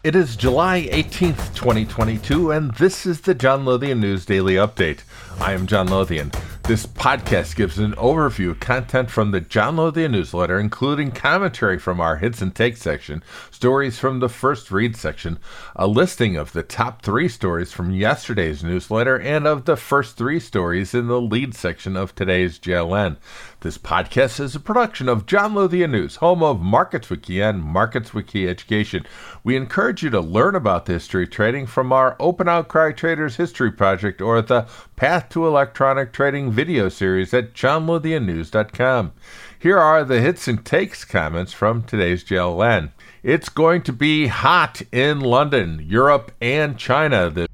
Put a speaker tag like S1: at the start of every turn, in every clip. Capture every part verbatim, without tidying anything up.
S1: It is July eighteenth, twenty twenty-two, and this is the John Lothian News Daily Update. I am John Lothian. This podcast gives an overview of content from the John Lothian newsletter, including commentary from our Hits and Takes section, stories from the First Read section, a listing of the top three stories from yesterday's newsletter, and of the first three stories in the lead section of today's J L N. This podcast is a production of John Lothian News, home of MarketsWiki and MarketsWiki Education. We encourage you to learn about the history of trading from our Open Outcry Traders History Project or the Path to Electronic Trading video series at john lothian news dot com. Here are the Hits and Takes comments from today's J L N. It's going to be hot in London, Europe, and China this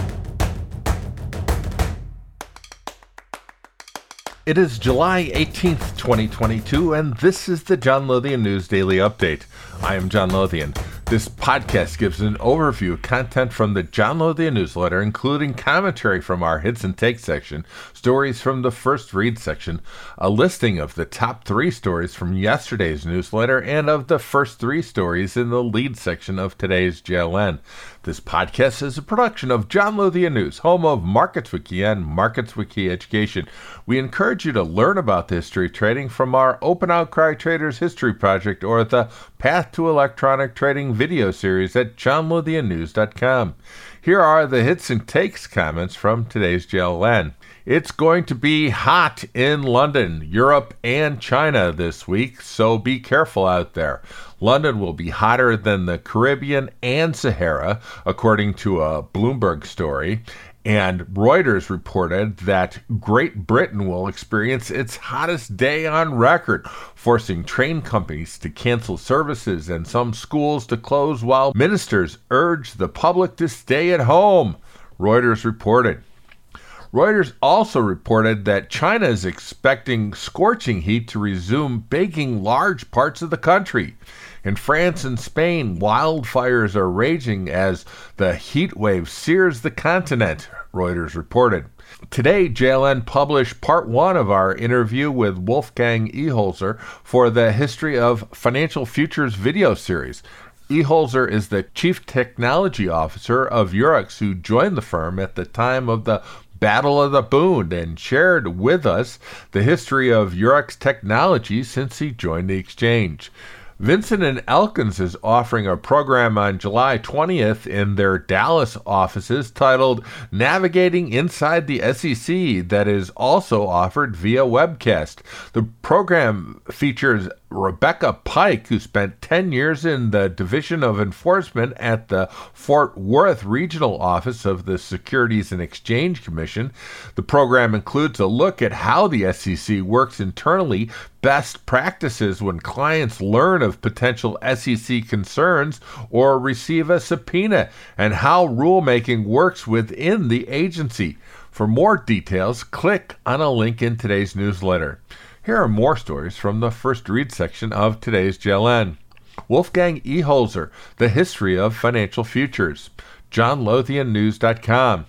S1: It is July eighteenth, twenty twenty-two, and this is the John Lothian News Daily Update. I am John Lothian. This podcast gives an overview of content from the John Lothian newsletter, including commentary from our Hits and Takes section, stories from the First Read section, a listing of the top three stories from yesterday's newsletter, and of the first three stories in the lead section of today's J L N. This podcast is a production of John Lothian News, home of MarketsWiki and MarketsWiki Education. We encourage you to learn about the history of trading from our Open Outcry Traders History Project or the Path to Electronic Trading video series at john lothian news dot com. Here are the Hits and Takes comments from today's J L N. It's going to be hot in London, Europe, and China this week, so be careful out there. London will be hotter than the Caribbean and Sahara, according to a Bloomberg story. And Reuters reported that Great Britain will experience its hottest day on record, forcing train companies to cancel services and some schools to close while ministers urge the public to stay at home, Reuters reported. Reuters also reported that China is expecting scorching heat to resume baking large parts of the country. In France and Spain, wildfires are raging as the heat wave sears the continent, Reuters reported. Today, J L N published part one of our interview with Wolfgang Eholzer for the History of Financial Futures video series. Eholzer is the Chief Technology Officer of Eurex, who joined the firm at the time of the Battle of the Bund and shared with us the history of Eurex technology since he joined the exchange. Vincent and Elkins is offering a program on July twentieth in their Dallas offices titled Navigating Inside the S E C that is also offered via webcast. The program features Rebecca Pike, who spent ten years in the Division of Enforcement at the Fort Worth Regional Office of the Securities and Exchange Commission. The program includes a look at how the S E C works internally, best practices when clients learn of potential S E C concerns or receive a subpoena, and how rulemaking works within the agency. For more details, click on a link in today's newsletter. Here are more stories from the First Read section of today's J L N. Wolfgang Eholzer, The History of Financial Futures, john lothian news dot com.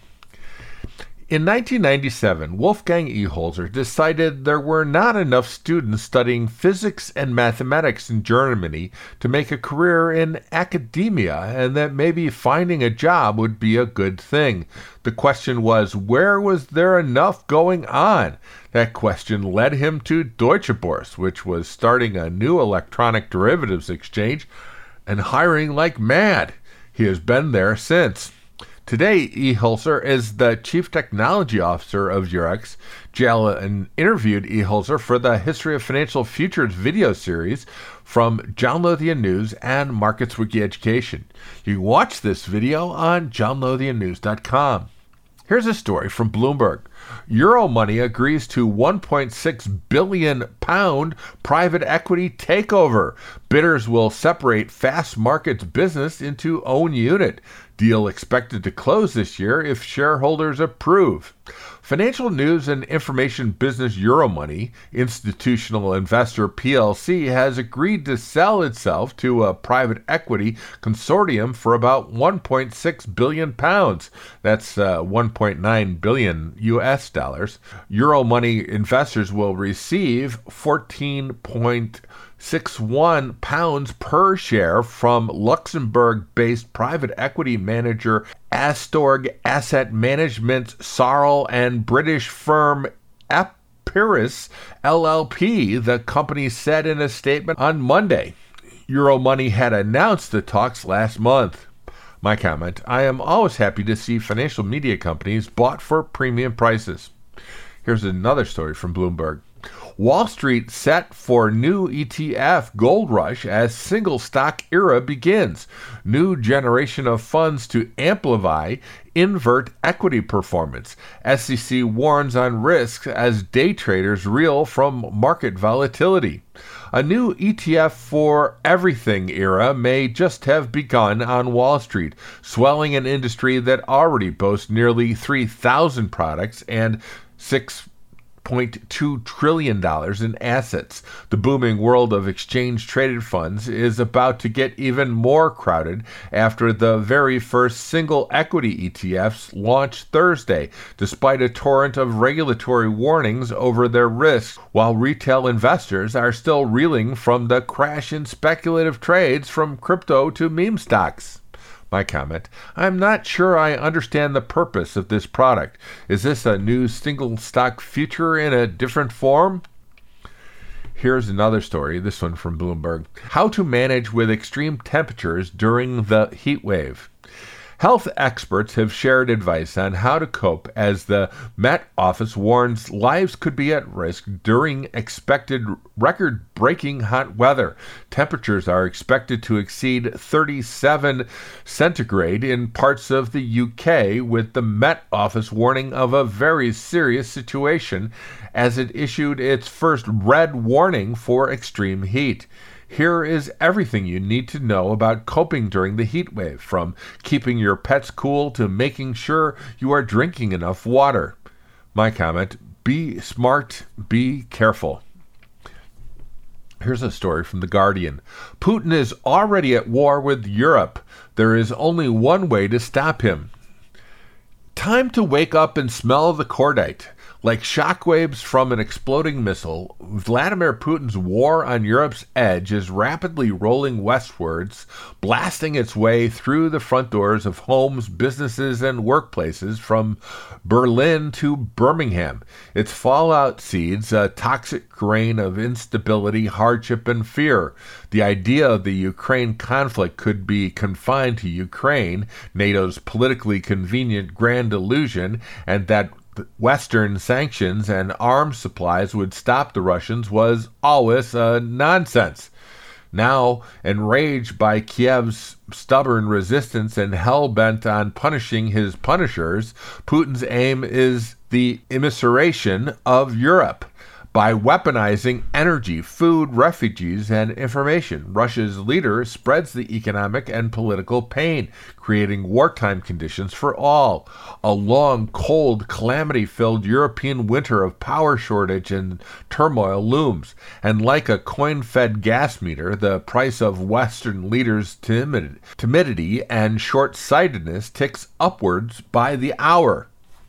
S1: In nineteen ninety-seven, Wolfgang Eholzer decided there were not enough students studying physics and mathematics in Germany to make a career in academia, and that maybe finding a job would be a good thing. The question was, where was there enough going on? That question led him to Deutsche Börse, which was starting a new electronic derivatives exchange and hiring like mad. He has been there since. Today, Eholzer is the Chief Technology Officer of Eurex. J L N interviewed Eholzer for the History of Financial Futures video series from John Lothian News and MarketsWiki Education. You can watch this video on john lothian news dot com. Here's a story from Bloomberg. Euromoney agrees to one point six billion pound private equity takeover. Bidders will separate Fast Markets business into own unit. Deal expected to close this year if shareholders approve. Financial news and information business Euromoney, institutional investor P L C, has agreed to sell itself to a private equity consortium for about one point six billion pounds. That's uh, one point nine billion U S S dollars. Euromoney investors will receive fourteen point six one pounds per share from Luxembourg-based private equity manager Astorg Asset Management Sarl and British firm Epiris L L P, the company said in a statement on Monday. Euromoney had announced the talks last month. My comment, I am always happy to see financial media companies bought for premium prices. Here's another story from Bloomberg. Wall Street set for new E T F gold rush as single stock era begins. New generation of funds to amplify invert equity performance. S E C warns on risks as day traders reel from market volatility. A new E T F for everything era may just have begun on Wall Street, swelling an industry that already boasts nearly three thousand products and six point two trillion dollars in assets. The booming world of exchange-traded funds is about to get even more crowded after the very first single equity E T Fs launched Thursday, despite a torrent of regulatory warnings over their risks, while retail investors are still reeling from the crash in speculative trades from crypto to meme stocks. My comment, I'm not sure I understand the purpose of this product. Is this a new single stock future in a different form? Here's another story, this one from Bloomberg. How to manage with extreme temperatures during the heat wave. Health experts have shared advice on how to cope as the Met Office warns lives could be at risk during expected record-breaking hot weather. Temperatures are expected to exceed thirty-seven centigrade in parts of the U K, with the Met Office warning of a very serious situation as it issued its first red warning for extreme heat. Here is everything you need to know about coping during the heat wave, from keeping your pets cool to making sure you are drinking enough water. My comment, be smart, be careful. Here's a story from The Guardian. Putin is already at war with Europe. There is only one way to stop him. Time to wake up and smell the cordite. Like shockwaves from an exploding missile, Vladimir Putin's war on Europe's edge is rapidly rolling westwards, blasting its way through the front doors of homes, businesses, and workplaces from Berlin to Birmingham. Its fallout seeds a toxic rain of instability, hardship, and fear. The idea of the Ukraine conflict could be confined to Ukraine, NATO's politically convenient grand illusion, and that Western sanctions and arms supplies would stop the Russians was always uh, nonsense. Now, enraged by Kiev's stubborn resistance and hell-bent on punishing his punishers, Putin's aim is the immiseration of Europe. By weaponizing energy, food, refugees, and information, Russia's leader spreads the economic and political pain, creating wartime conditions for all. A long, cold, calamity-filled European winter of power shortage and turmoil looms, and like a coin-fed gas meter, the price of Western leaders' timid, timidity and short-sightedness ticks upwards by the hour.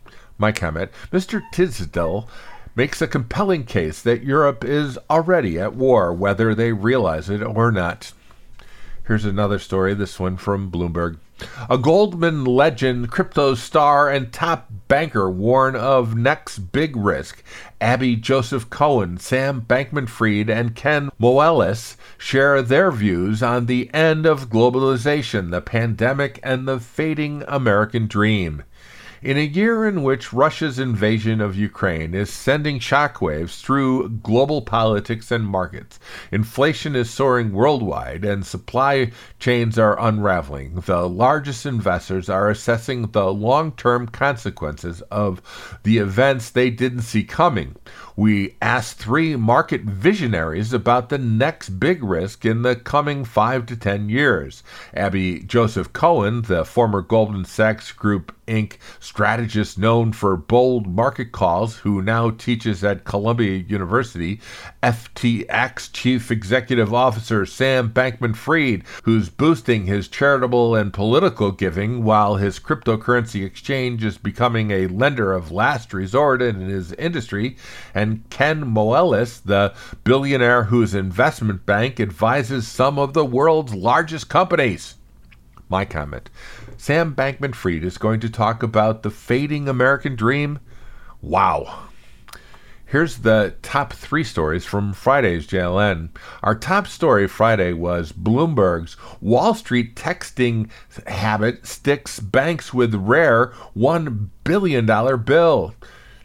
S1: My comment, Mister Tisdale makes a compelling case that Europe is already at war, whether they realize it or not. Here's another story, this one from Bloomberg. A Goldman legend, crypto star, and top banker warn of next big risk. Abby Joseph Cohen, Sam Bankman-Fried, and Ken Moelis share their views on the end of globalization, the pandemic, and the fading American dream. In a year in which Russia's invasion of Ukraine is sending shockwaves through global politics and markets, inflation is soaring worldwide, and supply chains are unraveling, the largest investors are assessing the long-term consequences of the events they didn't see coming. We asked three market visionaries about the next big risk in the coming five to ten years. Abby Joseph Cohen, the former Goldman Sachs Group Incorporated strategist known for bold market calls, who now teaches at Columbia University, F T X Chief Executive Officer Sam Bankman-Fried, who's boosting his charitable and political giving while his cryptocurrency exchange is becoming a lender of last resort in his industry, and Ken Moelis, the billionaire whose investment bank advises some of the world's largest companies. My comment: Sam Bankman-Fried is going to talk about the fading American dream? Wow. Here's the top three stories from Friday's J L N. Our top story Friday was Bloomberg's Wall Street texting habit sticks banks with rare one billion dollars bill.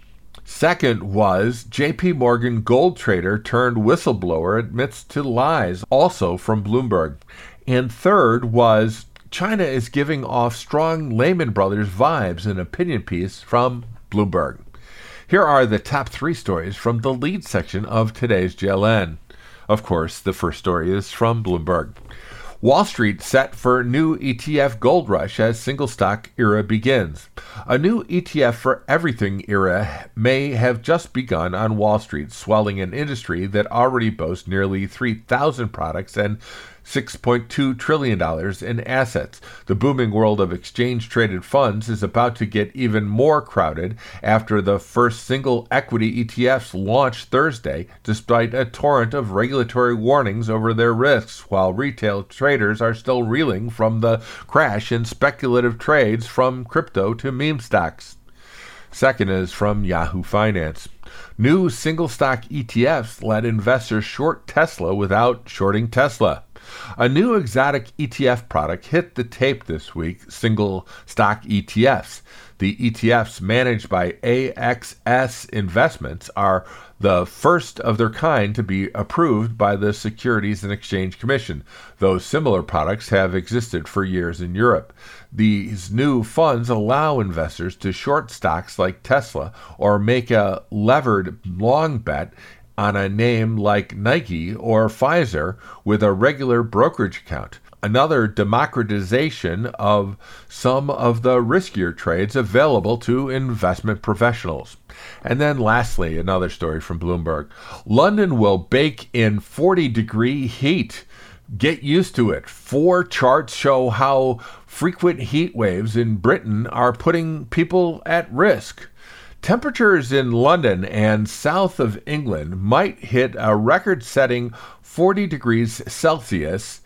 S1: Second was J P Morgan gold trader turned whistleblower admits to lies, also from Bloomberg. And third was China is giving off strong Lehman Brothers vibes, an opinion piece from Bloomberg. Here are the top three stories from the lead section of today's J L N. Of course, the first story is from Bloomberg. Wall Street set for new E T F gold rush as single stock era begins. A new E T F for everything era may have just begun on Wall Street, swelling an industry that already boasts nearly three thousand products and six point two trillion dollars in assets. The booming world of exchange-traded funds is about to get even more crowded after the first single equity E T Fs launched Thursday, despite a torrent of regulatory warnings over their risks, while retail traders are still reeling from the crash in speculative trades from crypto to meme stocks. Second is from Yahoo Finance. New single-stock E T Fs let investors short Tesla without shorting Tesla. A new exotic E T F product hit the tape this week, single stock E T Fs. The E T Fs managed by A X S Investments are the first of their kind to be approved by the Securities and Exchange Commission, though similar products have existed for years in Europe. These new funds allow investors to short stocks like Tesla or make a levered long bet on a name like Nike or Pfizer with a regular brokerage account. Another democratization of some of the riskier trades available to investment professionals. And then lastly, another story from Bloomberg. London will bake in forty degree heat. Get used to it. Four charts show how frequent heat waves in Britain are putting people at risk. Temperatures in London and south of England might hit a record-setting forty degrees Celsius,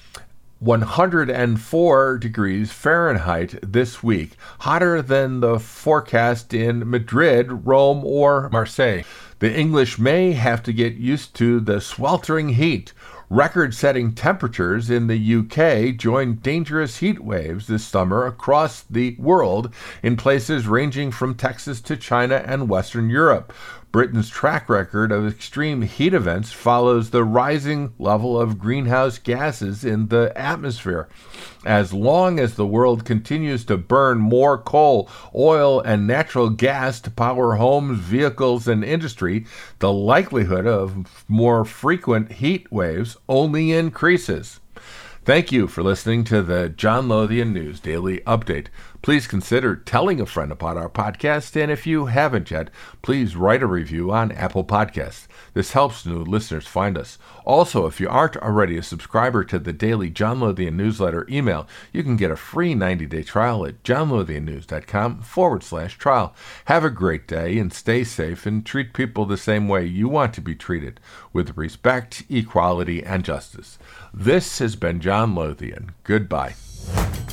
S1: one hundred four degrees Fahrenheit this week, hotter than the forecast in Madrid, Rome, or Marseille. The English may have to get used to the sweltering heat. Record-setting temperatures in the U K joined dangerous heat waves this summer across the world in places ranging from Texas to China and Western Europe. Britain's track record of extreme heat events follows the rising level of greenhouse gases in the atmosphere. As long as the world continues to burn more coal, oil, and natural gas to power homes, vehicles, and industry, the likelihood of more frequent heat waves only increases. Thank you for listening to the John Lothian News Daily Update. Please consider telling a friend about our podcast, and if you haven't yet, please write a review on Apple Podcasts. This helps new listeners find us. Also, if you aren't already a subscriber to the daily John Lothian newsletter email, you can get a free ninety-day trial at johnlothiannews.com forward slash trial. Have a great day and stay safe and treat people the same way you want to be treated, with respect, equality, and justice. This has been John Lothian. Goodbye.